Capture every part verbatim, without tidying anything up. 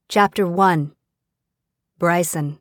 Chapter one. Bryson.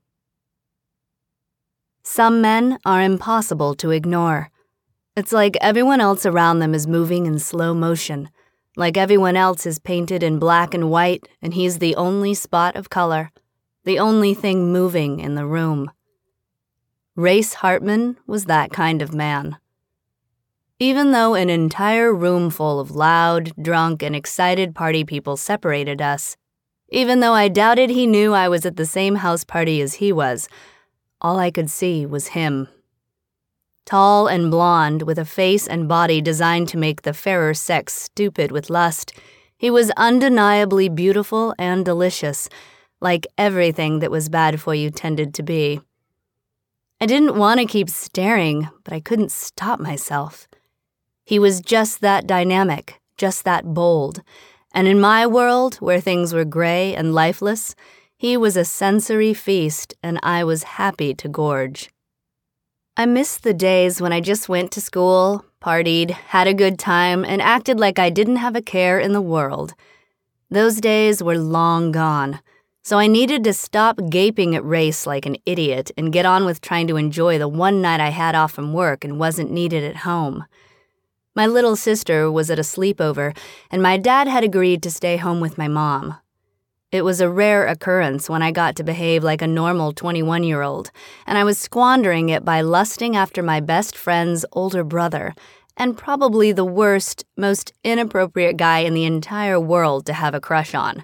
Some men are impossible to ignore. It's like everyone else around them is moving in slow motion, like everyone else is painted in black and white, and he's the only spot of color, the only thing moving in the room. Race Hartman was that kind of man. Even though an entire room full of loud, drunk, and excited party people separated us, even though I doubted he knew I was at the same house party as he was, all I could see was him. Tall and blonde, with a face and body designed to make the fairer sex stupid with lust, he was undeniably beautiful and delicious, like everything that was bad for you tended to be. I didn't want to keep staring, but I couldn't stop myself. He was just that dynamic, just that bold, and in my world, where things were gray and lifeless, he was a sensory feast, and I was happy to gorge. I missed the days when I just went to school, partied, had a good time, and acted like I didn't have a care in the world. Those days were long gone, so I needed to stop gaping at race like an idiot and get on with trying to enjoy the one night I had off from work and wasn't needed at home. My little sister was at a sleepover, and my dad had agreed to stay home with my mom. It was a rare occurrence when I got to behave like a normal twenty-one-year-old, and I was squandering it by lusting after my best friend's older brother, and probably the worst, most inappropriate guy in the entire world to have a crush on.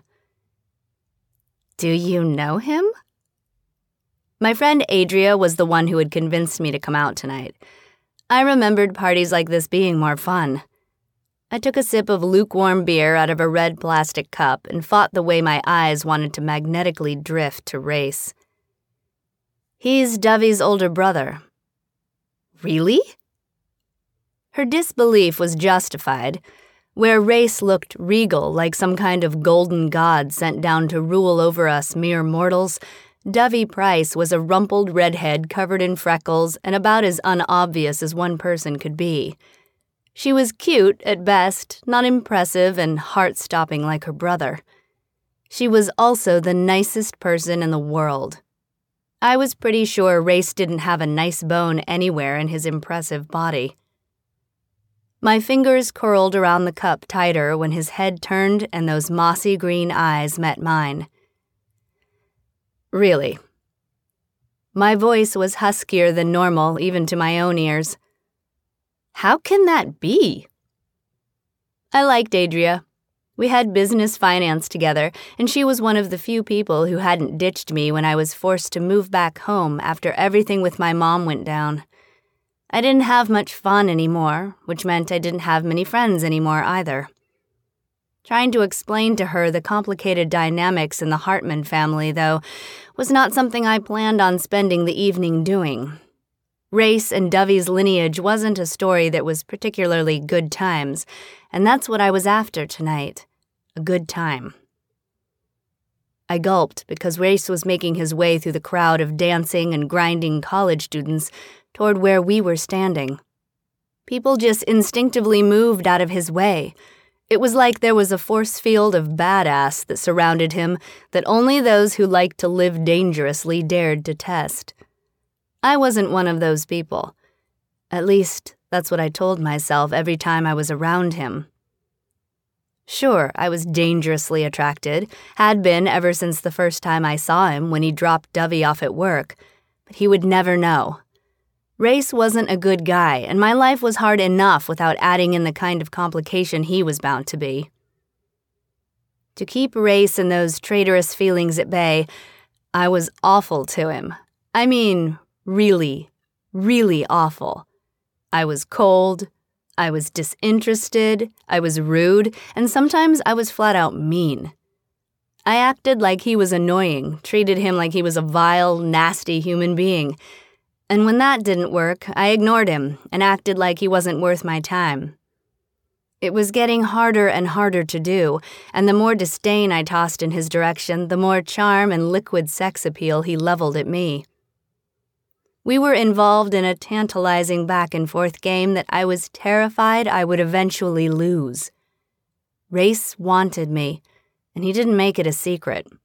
Do you know him? My friend Adria was the one who had convinced me to come out tonight. I remembered parties like this being more fun. I took a sip of lukewarm beer out of a red plastic cup and fought the way my eyes wanted to magnetically drift to Race. He's Dovey's older brother. Really? Her disbelief was justified. Where Race looked regal, like some kind of golden god sent down to rule over us mere mortals, Dovey Price was a rumpled redhead covered in freckles and about as unobvious as one person could be. She was cute at best, not impressive and heart-stopping like her brother. She was also the nicest person in the world. I was pretty sure Race didn't have a nice bone anywhere in his impressive body. My fingers curled around the cup tighter when his head turned and those mossy green eyes met mine. Really. My voice was huskier than normal, even to my own ears. How can that be? I liked Adria. We had business finance together, and she was one of the few people who hadn't ditched me when I was forced to move back home after everything with my mom went down. I didn't have much fun anymore, which meant I didn't have many friends anymore either. Trying to explain to her the complicated dynamics in the Hartman family, though, was not something I planned on spending the evening doing. Race and Dovey's lineage wasn't a story that was particularly good times, and that's what I was after tonight, a good time. I gulped because Race was making his way through the crowd of dancing and grinding college students toward where we were standing. People just instinctively moved out of his way. It was like there was a force field of badass that surrounded him that only those who liked to live dangerously dared to test. I wasn't one of those people. At least, that's what I told myself every time I was around him. Sure, I was dangerously attracted, had been ever since the first time I saw him when he dropped Dovey off at work, but he would never know. Race wasn't a good guy, and my life was hard enough without adding in the kind of complication he was bound to be. To keep Race and those traitorous feelings at bay, I was awful to him. I mean, really, really awful. I was cold, I was disinterested, I was rude, and sometimes I was flat out mean. I acted like he was annoying, treated him like he was a vile, nasty human being. And when that didn't work, I ignored him and acted like he wasn't worth my time. It was getting harder and harder to do, and the more disdain I tossed in his direction, the more charm and liquid sex appeal he leveled at me. We were involved in a tantalizing back-and-forth game that I was terrified I would eventually lose. Race wanted me, and he didn't make it a secret.